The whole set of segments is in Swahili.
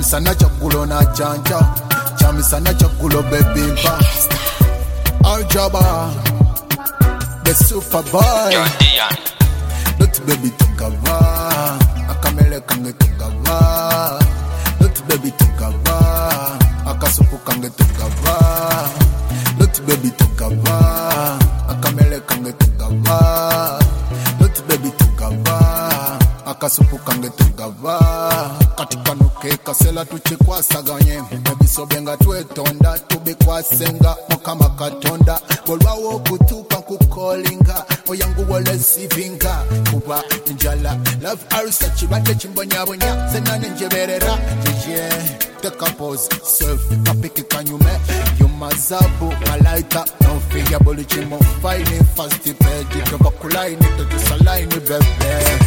Chamisana chakulo na chanja, chamisana chakulo baby mpa. Aljaba, the super boy. Not baby tukava, akamele kange tukava. Not baby tukava, akasupu kange tukava. Not baby tukava, akamele kange tukava. Not baby tukava, akasupu kange tukava. Katika nuke kasela tuchikwasaganye, ebisobenga twetonda tubikwasenga mukama katonda. Bolwawo kutuka kukolinga, oyangu wole sivinga kuba njala. Love arisa chibate chimbonyabonya, senane njeberera jeje. Take a pose, surf, kapiki kanyume. Yumazabu, malaika, no figure bolichimo. Fine, fast page, toka kulaini, totusalaini bebe.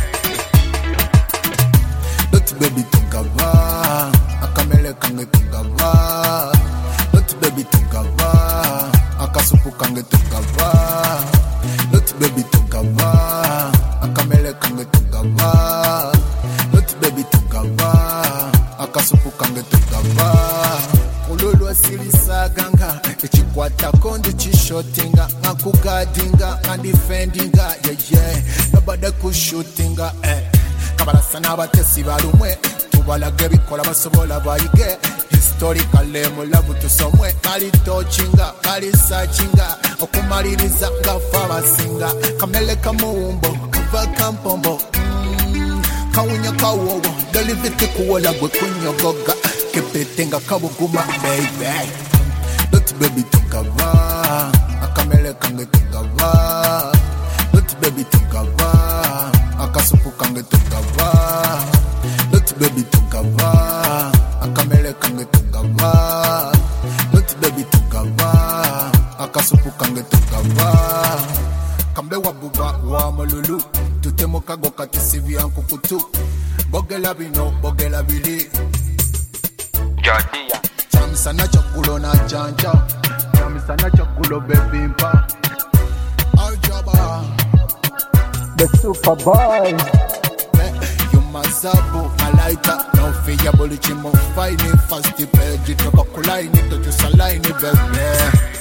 Not baby tukava, akamele kange tukava. Not baby tukava, akasupu kange tukava. Not baby tukava, akamele kange tukava. Not baby tukava, akasupu kange tukava. Ululu asilisa ganga, echikwata kondi chishotinga. Ngakugadinga, ngandifendinga, yeah. Nobody kushutinga, Kabarasana abatesi balumwe, tubalage bikola basobola bayige. Historically mulabu tusomwe, kali tochinga, kali sachinga. Okumaliriza ngafa basinga, kamele kamuumbo, kava kampombo. Kawunya kawowo, delivite kuwola gwe kunyogoga. Kepetenga kabuguma baby. Not baby tukava, akamele kange tukava. Not baby tukava, akasupu kange tukava. Not baby tukava, akamele kange tukava. Not baby tukava, akasupu kange tukava. Kambe wabuba wa malulu, tutemoka goka tisivi ankukutu. Bogela bino, bogela bili. Jordia. Chamisana chakulo na chanja, chamisana chakulo baby mpa. Aljaba, the super boy. Yumazabu, malaika, no figure bolichimo. Fine, fast page, toka kulaini, totusalaini bebe.